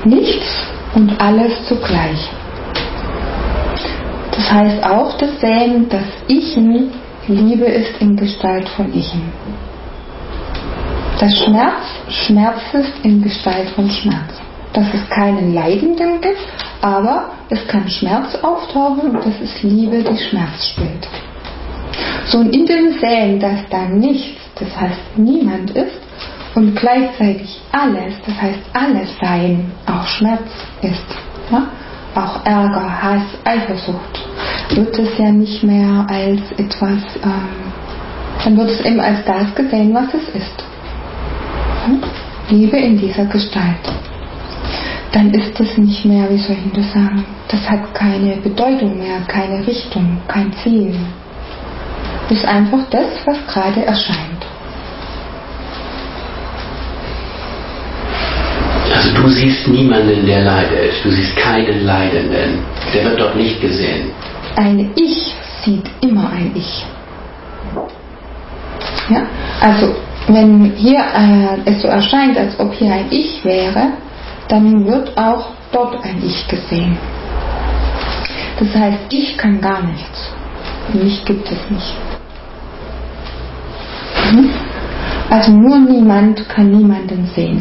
Nichts und alles zugleich. Das heißt auch das Sehen, dass Ichen Liebe ist in Gestalt von Ichen. Das Schmerz ist in Gestalt von Schmerz. Dass es keinen Leidenden gibt, aber es kann Schmerz auftauchen und das ist Liebe, die Schmerz spielt. So, und in dem Sehen, dass da nichts, das heißt niemand ist, und gleichzeitig alles, das heißt alles Sein, auch Schmerz ist, ja? Auch Ärger, Hass, Eifersucht, wird es ja nicht mehr als etwas, dann wird es eben als das gesehen, was es ist. Liebe in dieser Gestalt. Dann ist es nicht mehr, wie soll ich das sagen, das hat keine Bedeutung mehr, keine Richtung, kein Ziel. Es ist einfach das, was gerade erscheint. Also du siehst niemanden, der leidet. Du siehst keinen Leidenden. Der wird dort nicht gesehen. Ein Ich sieht immer ein Ich. Ja? Also wenn hier es so erscheint, als ob hier ein Ich wäre, dann wird auch dort ein Ich gesehen. Das heißt, ich kann gar nichts. Mich gibt es nicht. Also nur niemand kann niemanden sehen.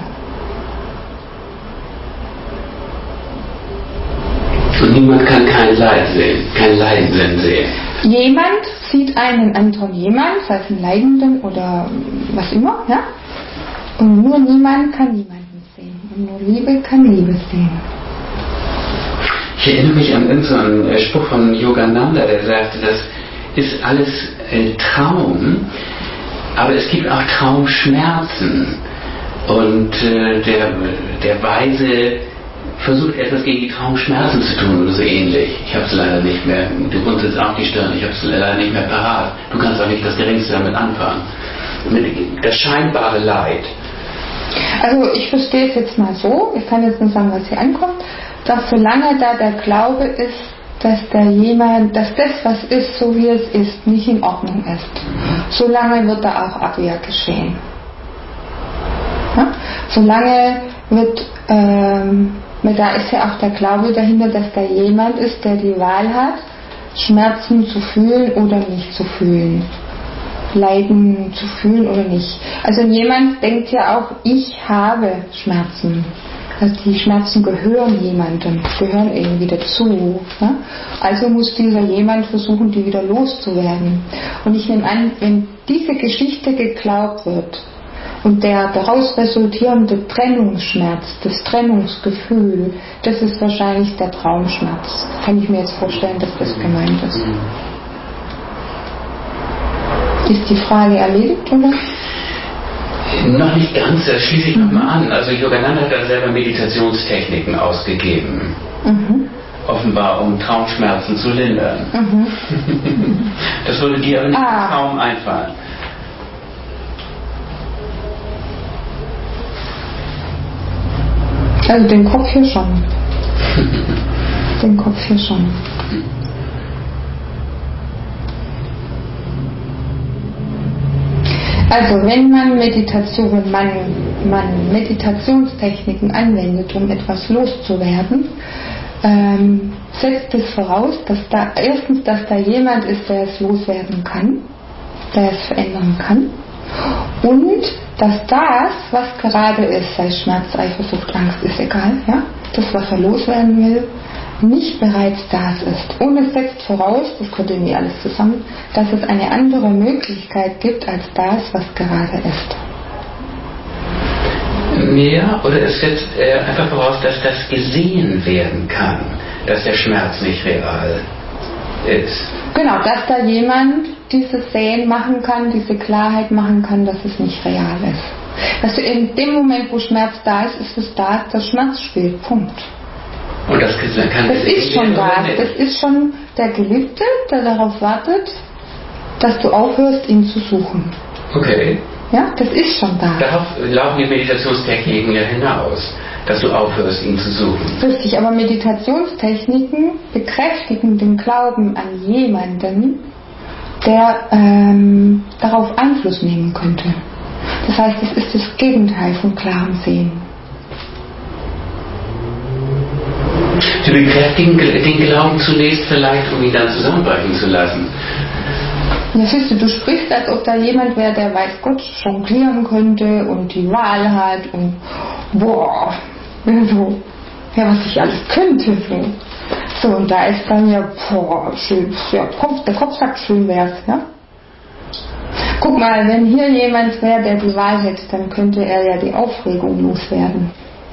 Und niemand kann kein Leid sehen, kein Leidenden sehen. Jemand sieht einen anderen jemand, sei es einen Leidenden oder was immer, ja? Und nur niemand kann niemanden sehen. Und nur Liebe kann Liebe sehen. Ich erinnere mich an irgendeinen Spruch von Yogananda, der sagte, das ist alles ein Traum, aber es gibt auch Traumschmerzen. Und der Weise versucht etwas gegen die Traumschmerzen zu tun oder so ähnlich. Ich habe es leider nicht mehr, du runzelst auch die Stirn, ich habe es leider nicht mehr parat. Du kannst auch nicht das Geringste damit anfangen. Das scheinbare Leid. Also ich verstehe es jetzt mal so, ich kann jetzt nur sagen, was hier ankommt, dass solange da der Glaube ist, dass das, was ist, so wie es ist, nicht in Ordnung ist, solange wird da auch Abwehr geschehen. Ja? Solange wird da ist ja auch der Glaube dahinter, dass da jemand ist, der die Wahl hat, Schmerzen zu fühlen oder nicht zu fühlen. Leiden zu fühlen oder nicht. Also jemand denkt ja auch, ich habe Schmerzen. Also die Schmerzen gehören jemandem, gehören irgendwie dazu. Ne? Also muss dieser jemand versuchen, die wieder loszuwerden. Und ich nehme an, wenn diese Geschichte geglaubt wird, und der daraus resultierende Trennungsschmerz, das Trennungsgefühl, das ist wahrscheinlich der Traumschmerz. Kann ich mir jetzt vorstellen, dass das gemeint ist. Ist die Frage erledigt, oder? Noch nicht ganz, das schließe ich nochmal an. Also Yogananda hat da selber Meditationstechniken ausgegeben. Offenbar, um Traumschmerzen zu lindern. Das würde dir aber nicht im Traum einfallen. Also den Kopf hier schon. Den Kopf hier schon. Also wenn man Meditationstechniken anwendet, um etwas loszuwerden, setzt es voraus, dass da jemand ist, der es loswerden kann, der es verändern kann, und dass das, was gerade ist, sei Schmerz, Eifersucht, Angst, ist egal, ja, das, was er loswerden will, nicht bereits das ist. Und es setzt voraus, das kommt irgendwie alles zusammen, dass es eine andere Möglichkeit gibt als das, was gerade ist. Ja, oder es setzt einfach voraus, dass das gesehen werden kann, dass der Schmerz nicht real ist. Genau, dass da jemand dieses Sehen machen kann, diese Klarheit machen kann, dass es nicht real ist. Also in dem Moment, wo Schmerz da ist, ist es da, das Schmerz spielt. Punkt. Und das ist schon da. Das ist schon der Geliebte, der darauf wartet, dass du aufhörst, ihn zu suchen. Okay. Ja, das ist schon da. Darauf laufen die Meditationstechniken ja hinaus, dass du aufhörst, ihn zu suchen. Richtig, aber Meditationstechniken bekräftigen den Glauben an jemanden, der darauf Einfluss nehmen könnte. Das heißt, es ist das Gegenteil von klarem Sehen. zu bekräftigen, den Glauben zunächst vielleicht, um ihn dann zusammenbrechen zu lassen. Ja, siehst du sprichst, als ob da jemand wäre, der weiß Gott jonglieren könnte und die Wahl hat und boah, so, ja, was ich alles könnte, so. So, und da ist bei mir, boah, schön, ja, der Kopf sagt, schön wär's, ja. Guck mal, wenn hier jemand wäre, der die Wahl hätte, dann könnte er ja die Aufregung loswerden.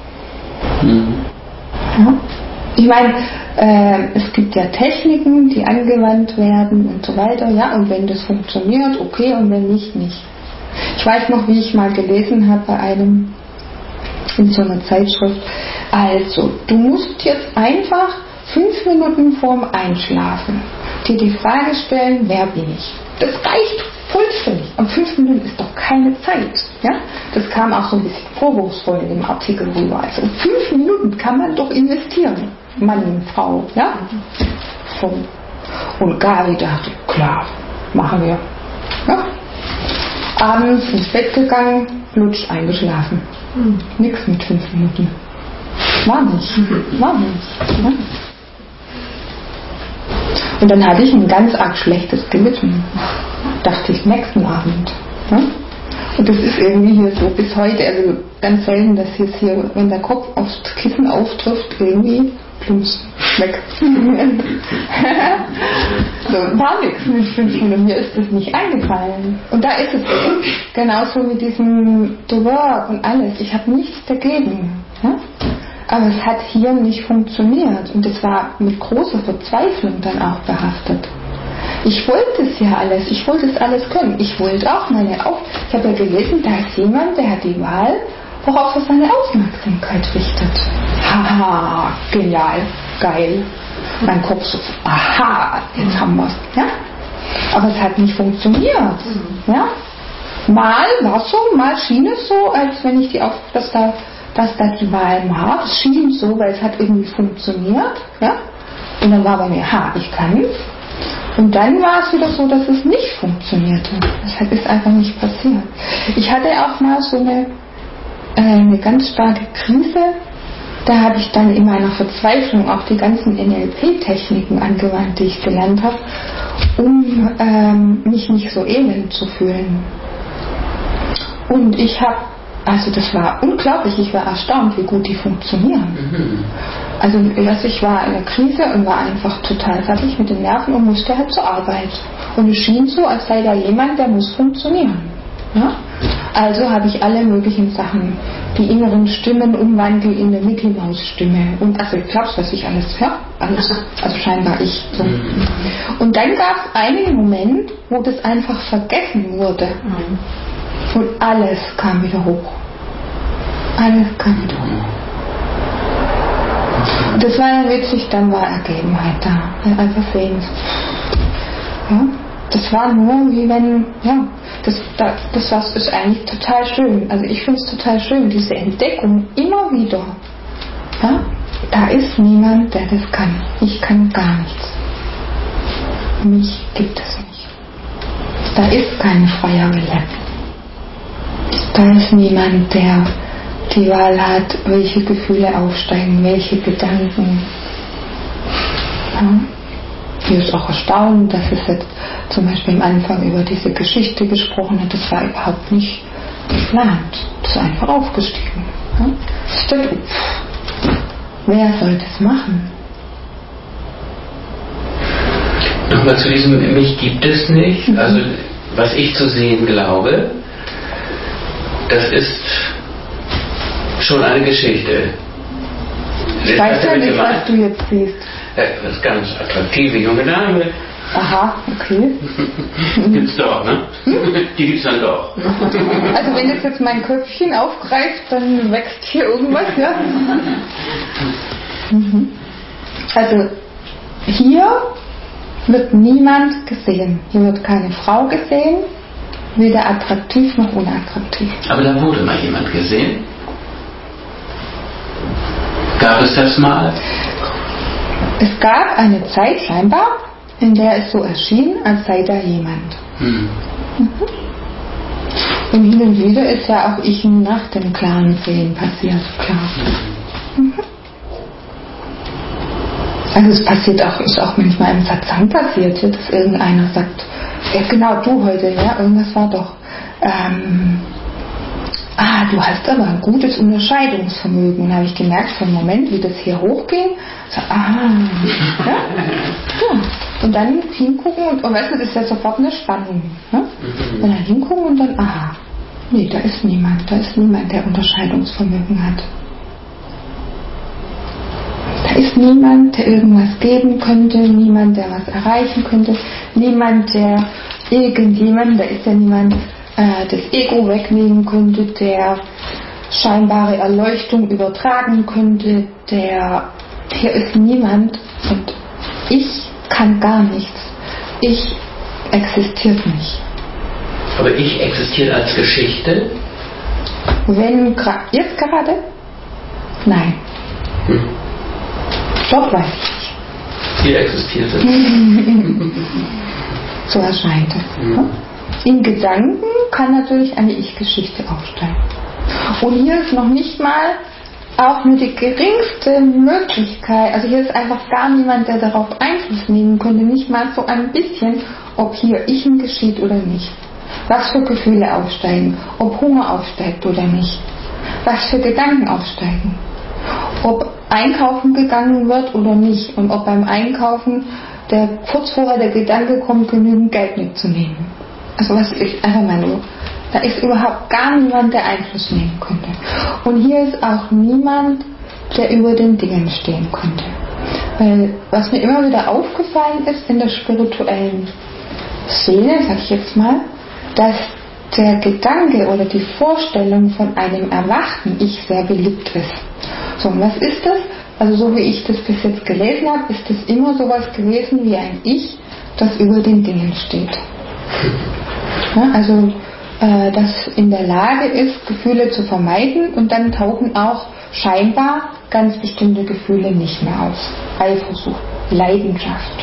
Ja? Ich meine, es gibt ja Techniken, die angewandt werden und so weiter, ja, und wenn das funktioniert, okay, und wenn nicht, nicht. Ich weiß noch, wie ich mal gelesen habe bei einem, in so einer Zeitschrift, also, du musst jetzt einfach 5 Minuten vorm Einschlafen dir die Frage stellen, wer bin ich? Das reicht vollständig. Und 5 Minuten ist doch keine Zeit. Ja? Das kam auch so ein bisschen vorwurfsvoll in dem Artikel rüber. Also 5 Minuten kann man doch investieren. Mann, Frau. Ja? So. Und Gabi dachte, klar, machen wir. Ja? Abends ins Bett gegangen, flutsch eingeschlafen. Nix mit 5 Minuten. War nicht. Ja? Und dann hatte ich ein ganz arg schlechtes Gewissen. Dachte ich, nächsten Abend. Ja? Und das ist irgendwie hier so bis heute, also ganz selten, dass jetzt hier, wenn der Kopf aufs Kissen auftrifft, irgendwie plumps, weg. So, war nichts mit 5 Minuten, mir ist das nicht eingefallen. Und da ist es genauso mit diesem The Work und alles. Ich habe nichts dagegen. Ja? Aber es hat hier nicht funktioniert und es war mit großer Verzweiflung dann auch behaftet. Ich wollte es ja alles, ich wollte es alles können. Ich wollte auch ich habe ja gelesen, da ist jemand, der hat die Wahl, worauf er seine Aufmerksamkeit richtet. Haha, genial, geil. Mein Kopf so, aha, jetzt haben wir es. Ja? Aber es hat nicht funktioniert. Ja? Mal war es so, mal schien es so, als wenn ich dass da die Wahl war. Das schien so, weil es hat irgendwie funktioniert. Ja? Und dann war bei mir, ich kann es. Und dann war es wieder so, dass es nicht funktionierte. Das ist einfach nicht passiert. Ich hatte auch mal so eine ganz starke Krise. Da habe ich dann in meiner Verzweiflung auch die ganzen NLP-Techniken angewandt, die ich gelernt habe, um mich nicht so elend zu fühlen. Und das war unglaublich, ich war erstaunt, wie gut die funktionieren. Also ich war in der Krise und war einfach total fertig mit den Nerven und musste halt zur Arbeit. Und es schien so, als sei da jemand, der muss funktionieren. Ja? Also habe ich alle möglichen Sachen, die inneren Stimmen umwandelt in eine Mickey-Maus-Stimme. Und also ich glaub's, was ich alles, ja? Alles, also scheinbar ich. So. Und dann gab es einen Moment, wo das einfach vergessen wurde. Und alles kam wieder hoch. Alles kam wieder hoch. Und das war ja witzig, dann war Ergebenheit da. Einfach sehen. Ja? Das war nur wie wenn, ja, das ist eigentlich total schön. Also ich finde es total schön, diese Entdeckung immer wieder. Ja? Da ist niemand, der das kann. Ich kann gar nichts. Mich gibt es nicht. Da ist kein freier Wille. Da ist niemand, der die Wahl hat, welche Gefühle aufsteigen, welche Gedanken. Ja. Mir ist auch erstaunt, dass es jetzt zum Beispiel am Anfang über diese Geschichte gesprochen hat. Das war überhaupt nicht geplant. Das ist einfach aufgestiegen. Ja. Wer soll das machen? Nochmal zu diesem mich gibt es nicht. Also was ich zu sehen glaube, das ist schon eine Geschichte. Ich weiß ja nicht, was du jetzt siehst. Das ist ganz attraktive junge Dame. Aha, okay. Gibt's doch, ne? Die gibt's dann doch. Also wenn das jetzt mein Köpfchen aufgreift, dann wächst hier irgendwas, ja? Also hier wird niemand gesehen. Hier wird keine Frau gesehen, weder attraktiv noch unattraktiv. Aber da wurde mal jemand gesehen. Gab es das mal? Es gab eine Zeit scheinbar, in der es so erschien, als sei da jemand. Und hin und wieder ist ja auch ich nach dem klaren Sehen passiert, klar. Also es passiert auch, ist auch manchmal im Satsang passiert, dass irgendeiner sagt, ja genau, du heute, ja, irgendwas war doch. Du hast aber ein gutes Unterscheidungsvermögen. Und da habe ich gemerkt, für einen Moment, wie das hier hochging, so, ja? Und dann hingucken und weißt du, das ist ja sofort eine Spannung. Ne? Und dann hingucken und dann, nee, da ist niemand, der Unterscheidungsvermögen hat. Da ist niemand, der irgendwas geben könnte, niemand, der was erreichen könnte, niemand, der irgendjemand, da ist ja niemand, das Ego wegnehmen könnte, der scheinbare Erleuchtung übertragen könnte, hier ist niemand und ich kann gar nichts. Ich existiert nicht. Aber ich existiert als Geschichte? Jetzt gerade? Nein. Dort weiß ich nicht. Hier existiert es. So erscheint es. In Gedanken kann natürlich eine Ich-Geschichte aufsteigen. Und hier ist noch nicht mal auch nur die geringste Möglichkeit, also hier ist einfach gar niemand, der darauf Einfluss nehmen könnte, nicht mal so ein bisschen, ob hier Ich geschieht oder nicht. Was für Gefühle aufsteigen, ob Hunger aufsteigt oder nicht. Was für Gedanken aufsteigen. Ob einkaufen gegangen wird oder nicht und ob beim Einkaufen kurz vorher der Gedanke kommt, genügend Geld mitzunehmen. Also was ich einfach mal nur. Da ist überhaupt gar niemand, der Einfluss nehmen könnte. Und hier ist auch niemand, der über den Dingen stehen könnte. Weil was mir immer wieder aufgefallen ist in der spirituellen Szene, sag ich jetzt mal, dass der Gedanke oder die Vorstellung von einem erwachten Ich sehr beliebt ist. So, und was ist das? Also so wie ich das bis jetzt gelesen habe, ist das immer sowas gewesen wie ein Ich, das über den Dingen steht. Ja, also das in der Lage ist, Gefühle zu vermeiden und dann tauchen auch scheinbar ganz bestimmte Gefühle nicht mehr auf. Eifersucht, Leidenschaft,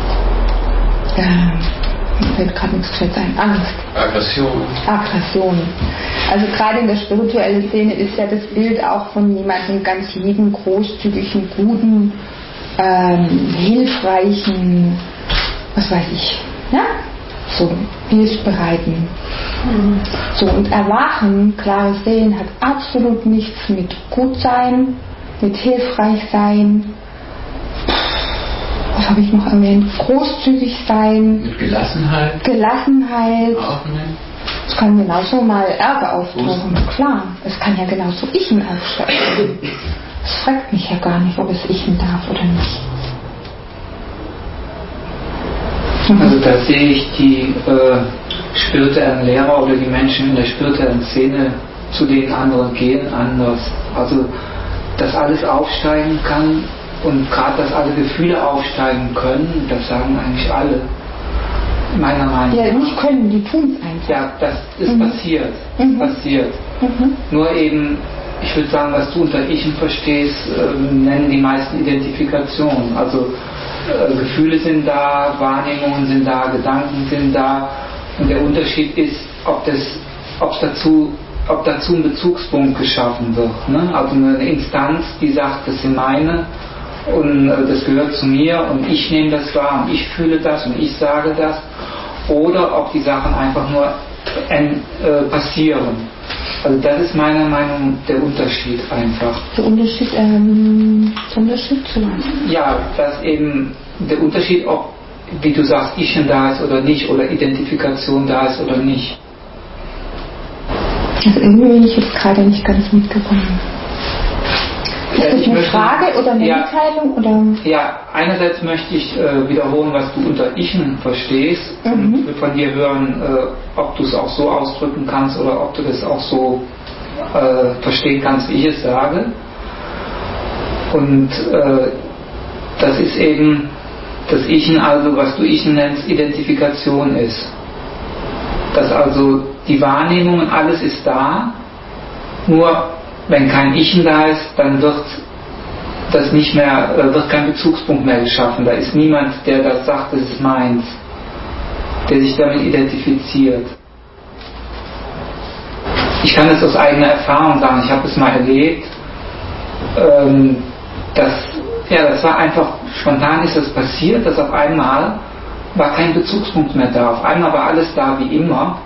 mir fällt gerade nichts Gescheites ein, Angst, Aggression. Also gerade in der spirituellen Szene ist ja das Bild auch von jemandem ganz lieben, großzügigen, guten, hilfreichen, was weiß ich, ja? So, hilfsbereiten. So, und Erwachen, klares Sehen, hat absolut nichts mit Gutsein, mit hilfreich sein, was habe ich noch erwähnt? Großzügig sein. Mit Gelassenheit. Offenheit. Es kann genauso mal Ärger auftauchen. Klar, es kann ja genauso Ichen aufsteigen. Es fragt mich ja gar nicht, ob es Ichen darf oder nicht. Also da sehe ich die spirituellen Lehrer oder die Menschen in der spirituellen Szene, zu denen anderen gehen, anders. Also dass alles aufsteigen kann und gerade, dass alle Gefühle aufsteigen können, das sagen eigentlich alle. Meiner Meinung nach. Ja, nicht können, die tun es einfach. Ja, das ist passiert. Passiert. Nur eben, ich würde sagen, was du unter Ich verstehst, nennen die meisten Identifikation. Also Gefühle sind da, Wahrnehmungen sind da, Gedanken sind da. Und der Unterschied ist, ob dazu ein Bezugspunkt geschaffen wird. Ne? Also eine Instanz, die sagt, das sind meine und das gehört zu mir und ich nehme das wahr und ich fühle das und ich sage das. Oder ob die Sachen einfach nur passieren. Also das ist meiner Meinung nach der Unterschied einfach. Der Unterschied zu was? Ja, dass eben der Unterschied, ob, wie du sagst, Ich da ist oder nicht, oder Identifikation da ist oder nicht. Also irgendwie bin ich jetzt gerade nicht ganz mitgekommen. Ist das eine Frage oder eine Mitteilung? Oder? Ja, einerseits möchte ich wiederholen, was du unter Ichen verstehst und von dir hören, ob du es auch so ausdrücken kannst oder ob du das auch so verstehen kannst, wie ich es sage. Und das ist eben das Ichen, also was du Ichen nennst, Identifikation ist. Dass also die Wahrnehmung und alles ist da, nur wenn kein Ich da ist, dann wird das nicht mehr, wird kein Bezugspunkt mehr geschaffen. Da ist niemand, der das sagt, das ist meins, der sich damit identifiziert. Ich kann das aus eigener Erfahrung sagen. Ich habe es mal erlebt, dass Ja, das war einfach, spontan ist das passiert, dass auf einmal war kein Bezugspunkt mehr da. Auf einmal war alles da wie immer.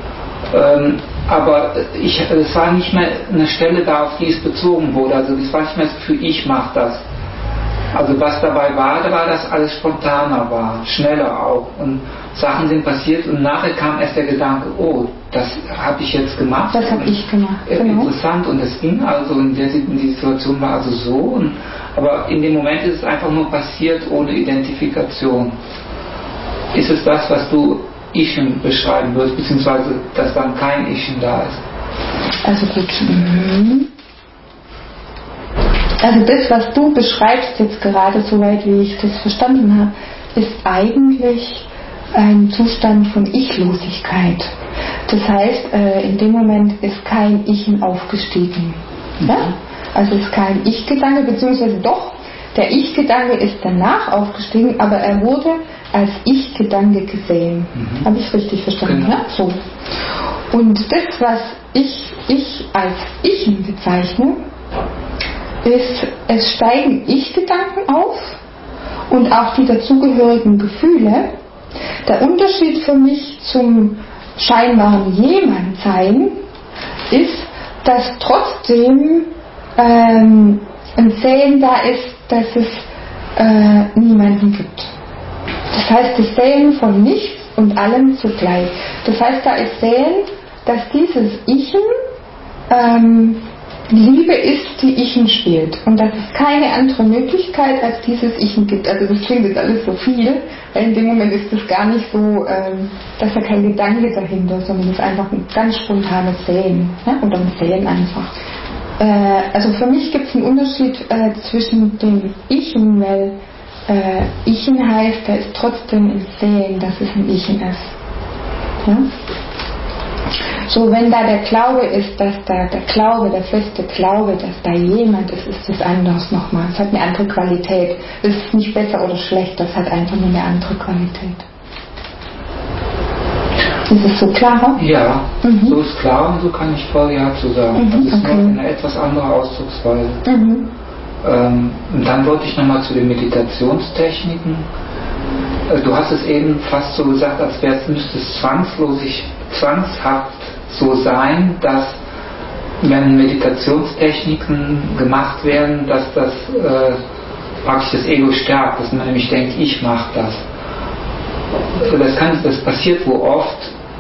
Aber es war nicht mehr eine Stelle da, auf die es bezogen wurde. Also es war nicht mehr das Gefühl, ich mache das. Also was dabei war, da war, dass alles spontaner war, schneller auch. Und Sachen sind passiert und nachher kam erst der Gedanke, oh, das habe ich jetzt gemacht. Das habe ich gemacht, genau. Interessant, und es ging also, die Situation war also so. Aber in dem Moment ist es einfach nur passiert ohne Identifikation. Ist es das, was du Ichen beschreiben würdest, beziehungsweise dass dann kein Ichen da ist? Also gut. Also das, was du beschreibst jetzt gerade, soweit wie ich das verstanden habe, ist eigentlich ein Zustand von Ichlosigkeit. Das heißt, in dem Moment ist kein Ichen aufgestiegen. Ja? Also ist kein Ich-Gedanke, beziehungsweise doch, der Ich-Gedanke ist danach aufgestiegen, aber er wurde als Ich-Gedanke gesehen. Habe ich richtig verstanden? Genau. Ja? So. Und das, was ich als Ichen bezeichne, ist, es steigen Ich-Gedanken auf und auch die dazugehörigen Gefühle. Der Unterschied für mich zum scheinbaren Jemandsein ist, dass trotzdem ein Sehen da ist, dass es niemanden gibt. Das heißt, das Sehen von nichts und allem zugleich. Das heißt, da ist Sehen, dass dieses Ichen Liebe ist, die Ichen spielt. Und dass es keine andere Möglichkeit als dieses Ichen gibt. Also das klingt jetzt alles so viel, weil in dem Moment ist es gar nicht so, dass da kein Gedanke dahinter, sondern es ist einfach ein ganz spontanes Sehen. Ja? Oder ein Sehen einfach. Also für mich gibt es einen Unterschied zwischen dem Ichen, weil Ichen heißt, da ist trotzdem ein Sehen, dass es ein Ichen ist. Ja? So, wenn da der Glaube ist, dass da der feste Glaube, dass da jemand ist, ist das anders nochmal. Es hat eine andere Qualität. Es ist nicht besser oder schlechter, es hat einfach nur eine andere Qualität. Ist es so klar? Ja, so ist klar und so kann ich voll Ja zu sagen. Das ist nur eine etwas andere Ausdrucksweise. Und dann wollte ich nochmal zu den Meditationstechniken. Du hast es eben fast so gesagt, als müsste es zwangshaft so sein, dass wenn Meditationstechniken gemacht werden, dass das praktisch das Ego stärkt, dass man nämlich denkt, ich mache das. Das passiert wohl oft,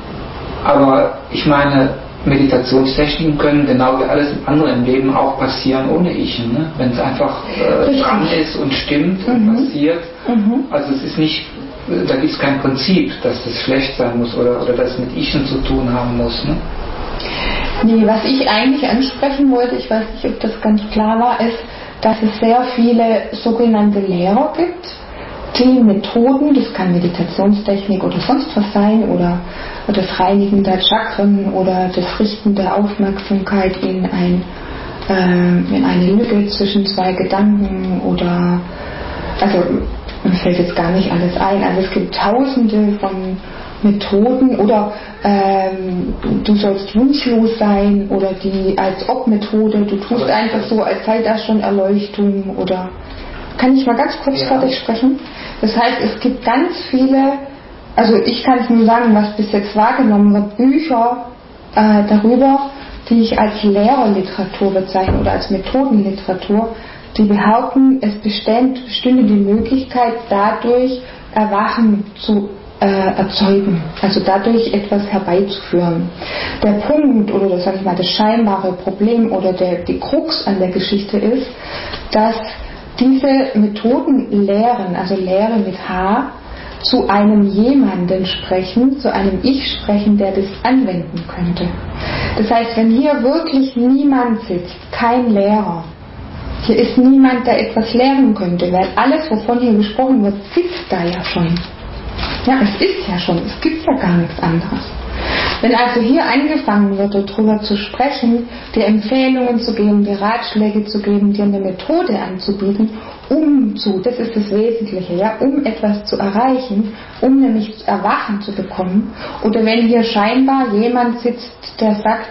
aber ich meine, Meditationstechniken können genau wie alles andere im Leben auch passieren ohne Ich, ne? Wenn es einfach dran ist und stimmt und passiert. Also es ist nicht, da gibt es kein Prinzip, dass das schlecht sein muss oder das mit Ichen zu tun haben muss. Ne? Nee, was ich eigentlich ansprechen wollte, ich weiß nicht, ob das ganz klar war, ist, dass es sehr viele sogenannte Lehrer gibt, die Methoden, das kann Meditationstechnik oder sonst was sein, oder das Reinigen der Chakren oder das Richten der Aufmerksamkeit in eine Lücke zwischen zwei Gedanken oder, also mir fällt jetzt gar nicht alles ein, also es gibt tausende von Methoden oder du sollst wunschlos sein oder die Als-Ob-Methode, du tust einfach so, als sei das schon Erleuchtung oder... Kann ich mal ganz kurz fertig sprechen? Das heißt, es gibt ganz viele, also ich kann es nur sagen, was bis jetzt wahrgenommen wird, Bücher darüber, die ich als Lehrerliteratur bezeichne oder als Methodenliteratur, die behaupten, es bestünde die Möglichkeit, dadurch Erwachen zu erzeugen, also dadurch etwas herbeizuführen. Der Punkt oder das, sag ich mal, das scheinbare Problem oder die Krux an der Geschichte ist, dass diese Methoden lehren, also Lehre mit H, zu einem jemanden sprechen, zu einem Ich sprechen, der das anwenden könnte. Das heißt, wenn hier wirklich niemand sitzt, kein Lehrer, hier ist niemand, der etwas lehren könnte, weil alles, wovon hier gesprochen wird, sitzt da ja schon. Ja, es ist ja schon, es gibt ja gar nichts anderes. Wenn also hier angefangen wird, darüber zu sprechen, dir Empfehlungen zu geben, dir Ratschläge zu geben, dir eine Methode anzubieten, das ist das Wesentliche, ja, um etwas zu erreichen, um nämlich Erwachen zu bekommen, oder wenn hier scheinbar jemand sitzt, der sagt,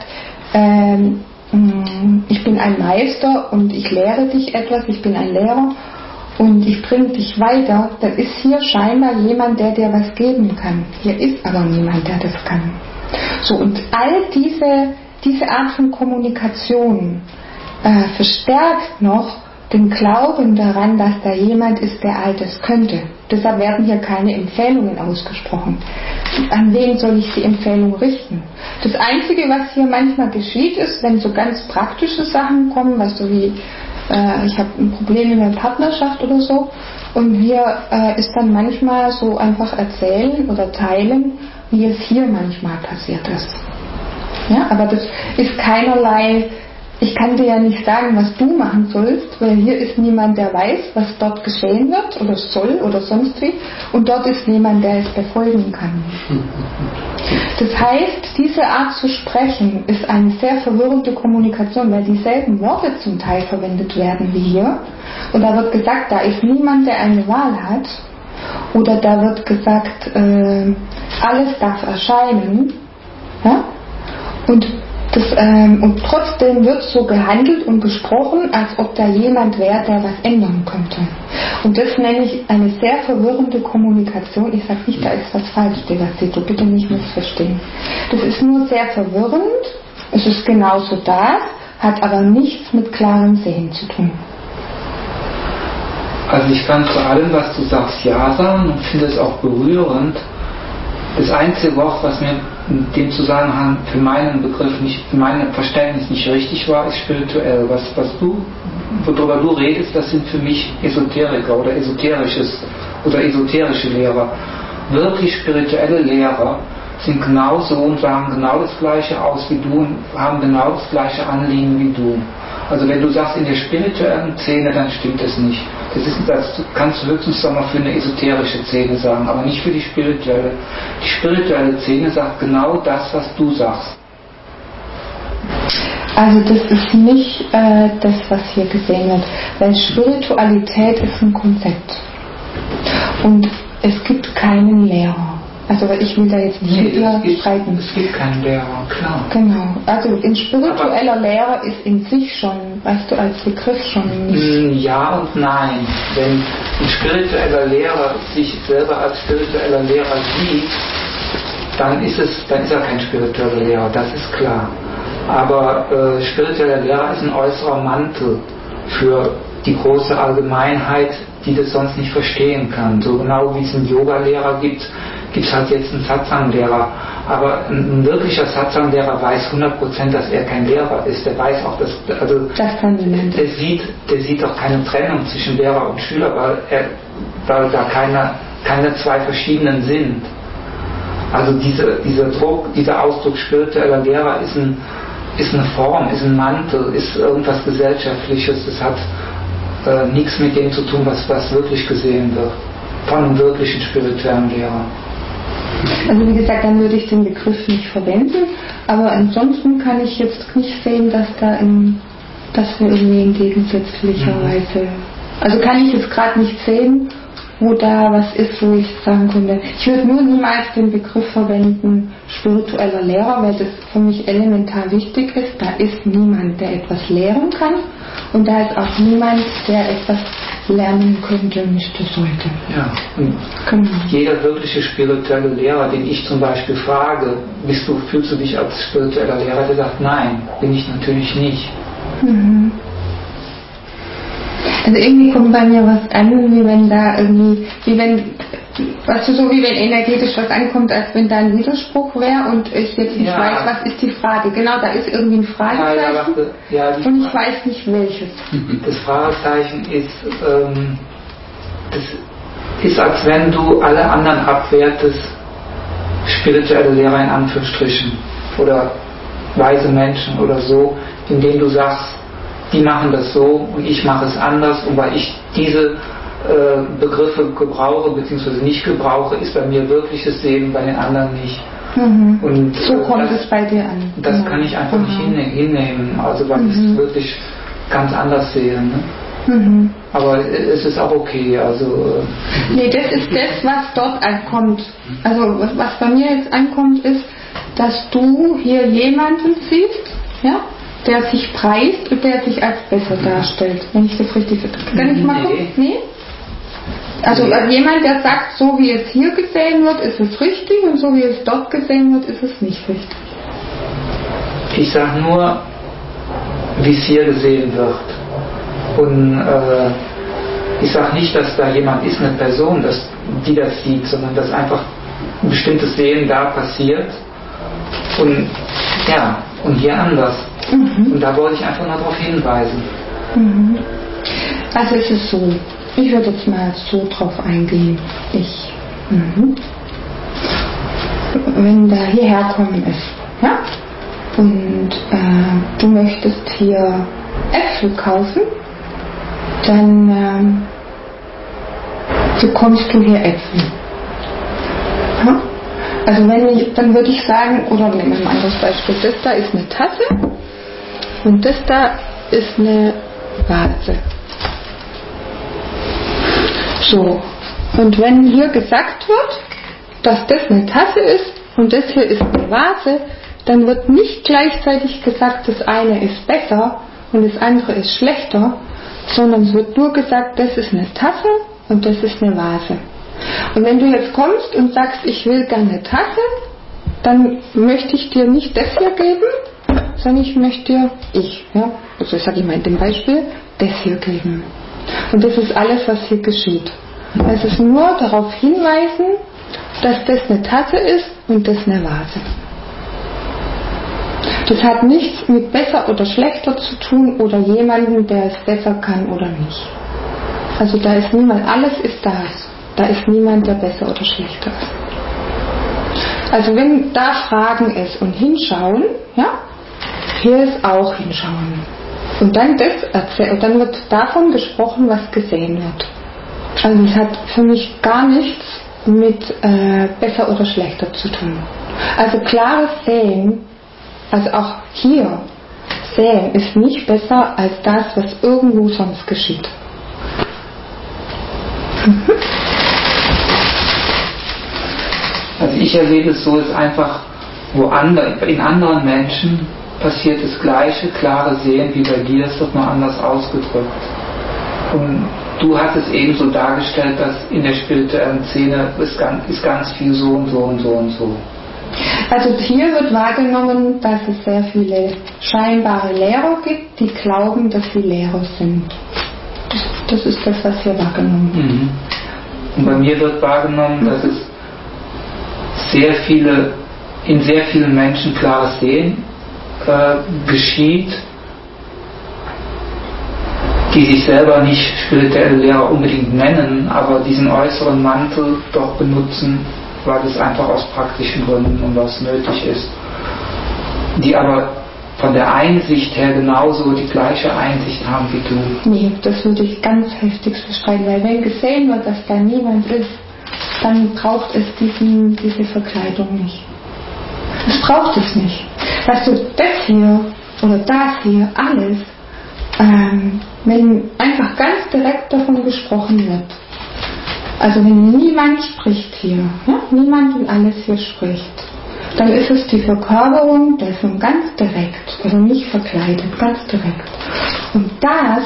ich bin ein Meister und ich lehre dich etwas, ich bin ein Lehrer und ich bringe dich weiter, dann ist hier scheinbar jemand, der dir was geben kann. Hier ist aber niemand, der das kann. So, und all diese Art von Kommunikation verstärkt noch den Glauben daran, dass da jemand ist, der all das könnte. Deshalb werden hier keine Empfehlungen ausgesprochen. An wen soll ich die Empfehlung richten? Das Einzige, was hier manchmal geschieht, ist, wenn so ganz praktische Sachen kommen, weißt du, wie ich habe ein Problem in der Partnerschaft oder so, und hier ist dann manchmal so einfach erzählen oder teilen, wie es hier manchmal passiert ist. Ja, aber das ist keinerlei. Ich kann dir ja nicht sagen, was du machen sollst, weil hier ist niemand, der weiß, was dort geschehen wird oder soll oder sonst wie, und dort ist niemand, der es befolgen kann. Das heißt, diese Art zu sprechen ist eine sehr verwirrende Kommunikation, weil dieselben Worte zum Teil verwendet werden wie hier, und da wird gesagt, da ist niemand, der eine Wahl hat, oder da wird gesagt, alles darf erscheinen, ja? Und trotzdem wird so gehandelt und gesprochen, als ob da jemand wäre, der was ändern könnte. Und das nenne ich eine sehr verwirrende Kommunikation. Ich sage nicht, da ist was falsch, Devacito, bitte nicht missverstehen. Das ist nur sehr verwirrend, es ist genauso das, hat aber nichts mit klarem Sehen zu tun. Also ich kann zu allem, was du sagst, ja sagen und finde es auch berührend. Das einzige Wort, was mir in dem Zusammenhang für meinen Begriff nicht, für mein Verständnis nicht richtig war, ist spirituell. Worüber du redest, das sind für mich Esoteriker oder esoterische Lehrer. Wirklich spirituelle Lehrer sind genauso und sagen genau das Gleiche aus wie du und haben genau das gleiche Anliegen wie du. Also wenn du sagst in der spirituellen Szene, dann stimmt das nicht. Das kannst du höchstens mal für eine esoterische Szene sagen, aber nicht für die spirituelle. Die spirituelle Szene sagt genau das, was du sagst. Also das ist nicht das, was hier gesehen wird, weil Spiritualität ist ein Konzept. Und es gibt keinen Lehrer. Also ich will da jetzt nicht mit dir streiten. Es gibt keinen Lehrer, klar. Genau. Also in spiritueller Lehre ist in sich schon, weißt du, als Begriff schon nicht. Ja und nein. Wenn ein spiritueller Lehrer sich selber als spiritueller Lehrer sieht, dann ist er kein spiritueller Lehrer, das ist klar. Aber spiritueller Lehrer ist ein äußerer Mantel für die große Allgemeinheit, die das sonst nicht verstehen kann. So genau wie es einen Yoga-Lehrer gibt es halt jetzt einen Satsang-Lehrer. Aber ein wirklicher Satsang-Lehrer weiß 100%, dass er kein Lehrer ist. Der weiß auch, dass der sieht auch keine Trennung zwischen Lehrer und Schüler, weil da keine zwei verschiedenen sind. Also dieser Ausdruck spiritueller Lehrer ist eine Form, ist ein Mantel, ist irgendwas Gesellschaftliches. Das hat nichts mit dem zu tun, was wirklich gesehen wird. Von einem wirklichen spirituellen Lehrer. Also wie gesagt, dann würde ich den Begriff nicht verwenden, aber ansonsten kann ich jetzt nicht sehen, dass wir irgendwie in gegensätzlicher Weise, also kann ich jetzt gerade nicht sehen, wo da was ist, wo ich sagen könnte. Ich würde nur niemals den Begriff verwenden, spiritueller Lehrer, weil das für mich elementar wichtig ist. Da ist niemand, der etwas lehren kann, und da ist auch niemand, der etwas lernen könnte, müsste, sollte. Ja, und jeder wirkliche spirituelle Lehrer, den ich zum Beispiel frage, fühlst du dich als spiritueller Lehrer, der sagt, nein, bin ich natürlich nicht. Mhm. Also irgendwie kommt bei mir was an, wie wenn energetisch was ankommt, als wenn da ein Widerspruch wäre und ich jetzt nicht weiß, was ist die Frage. Genau, da ist irgendwie ein Fragezeichen und ich weiß nicht welches. Das Fragezeichen ist, das ist, als wenn du alle anderen abwertest, spirituelle Lehrer in Anführungsstrichen oder weise Menschen oder so, indem du sagst, die machen das so und ich mache es anders, und weil ich diese Begriffe gebrauche bzw. nicht gebrauche, ist bei mir wirkliches Sehen, bei den anderen nicht. Mhm. Und so kommt es bei dir an. Das kann ich einfach nicht hinnehmen, also weil ich es wirklich ganz anders sehe. Ne? Mhm. Aber es ist auch okay. Also nee, das ist das, was dort ankommt. Also was bei mir jetzt ankommt, ist, dass du hier jemanden siehst, ja, der sich preist und der sich als besser darstellt. Wenn ich das richtig sage. Kann ich mal gucken? Nee? Also jemand, der sagt, so wie es hier gesehen wird, ist es richtig und so wie es dort gesehen wird, ist es nicht richtig. Ich sage nur, wie es hier gesehen wird. Und ich sage nicht, dass da jemand ist, eine Person, die das sieht, sondern dass einfach ein bestimmtes Sehen da passiert. Und ja, und hier anders. Und da wollte ich einfach nur darauf hinweisen. Also es ist so, ich würde jetzt mal so drauf eingehen. Wenn der hierher kommen ist, ja, und du möchtest hier Äpfel kaufen, dann bekommst du hier Äpfel. Ja? Also dann würde ich sagen, oder nehmen wir ein anderes Beispiel, das da ist eine Tasse und das da ist eine Vase. So, und wenn hier gesagt wird, dass das eine Tasse ist und das hier ist eine Vase, dann wird nicht gleichzeitig gesagt, das eine ist besser und das andere ist schlechter, sondern es wird nur gesagt, das ist eine Tasse und das ist eine Vase. Und wenn du jetzt kommst und sagst, ich will gerne eine Tasse, dann möchte ich dir nicht das hier geben, sondern ich möchte dir, also sage ich mal in dem Beispiel, das hier geben. Und das ist alles, was hier geschieht. Es ist nur darauf hinweisen, dass das eine Tasse ist und das eine Vase. Das hat nichts mit besser oder schlechter zu tun oder jemanden, der es besser kann oder nicht. Also da ist niemand, alles ist das. Da ist niemand, der besser oder schlechter ist. Also wenn da Fragen ist und hinschauen, ja, hier ist auch hinschauen. Und dann dann wird davon gesprochen, was gesehen wird. Also es hat für mich gar nichts mit besser oder schlechter zu tun. Also klares Sehen, also auch hier Sehen ist nicht besser als das, was irgendwo sonst geschieht. Also ich erlebe es so, ist einfach in anderen Menschen passiert das gleiche klare Sehen wie bei dir, es wird nur anders ausgedrückt. Und du hast es eben so dargestellt, dass in der spirituellen Szene ist ganz viel so und so und so und so. Also hier wird wahrgenommen, dass es sehr viele scheinbare Lehrer gibt, die glauben, dass sie Lehrer sind. Das ist das, was hier wahrgenommen wird. Und bei mir wird wahrgenommen, dass es in sehr vielen Menschen klares Sehen geschieht, die sich selber nicht spirituelle Lehrer unbedingt nennen, aber diesen äußeren Mantel doch benutzen, weil es einfach aus praktischen Gründen und was nötig ist. Die aber von der Einsicht her genauso die gleiche Einsicht haben wie du. Nee, das würde ich ganz heftig bestreiten, weil wenn gesehen wird, dass da niemand ist, dann braucht es diese Verkleidung nicht. Das braucht es nicht. Weißt du, das hier oder das hier, alles, wenn einfach ganz direkt davon gesprochen wird, also wenn niemand spricht hier, ja, niemand und alles hier spricht, dann ist es die Verkörperung dessen ganz direkt, also nicht verkleidet, ganz direkt. Und das,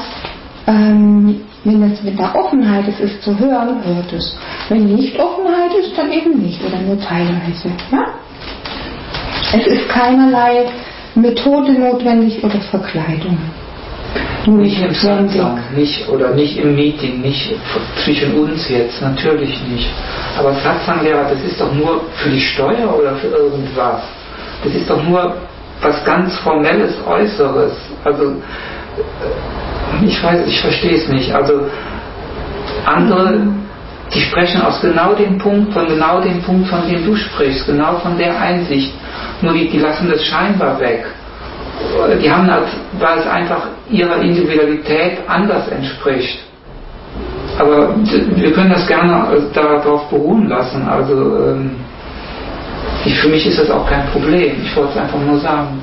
wenn da Offenheit ist, es zu hören, hört es. Wenn nicht Offenheit ist, dann eben nicht oder nur teilweise. Ja? Es ist keinerlei Methode notwendig oder Verkleidung. Nicht im Satsang, nicht im Meeting, nicht zwischen uns jetzt, natürlich nicht. Aber Satsang-Lehrer, das ist doch nur für die Steuer oder für irgendwas. Das ist doch nur was ganz Formelles, Äußeres. Also, ich verstehe es nicht. Also, andere, die sprechen aus genau dem Punkt, von dem du sprichst, genau von der Einsicht. Nur die lassen das scheinbar weg. Die haben halt, weil es einfach ihrer Individualität anders entspricht. Aber wir können das gerne darauf beruhen lassen. Also für mich ist das auch kein Problem. Ich wollte es einfach nur sagen.